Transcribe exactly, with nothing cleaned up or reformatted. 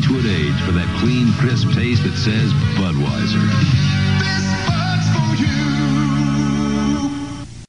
Beechwood Age for that clean, crisp taste that says Budweiser.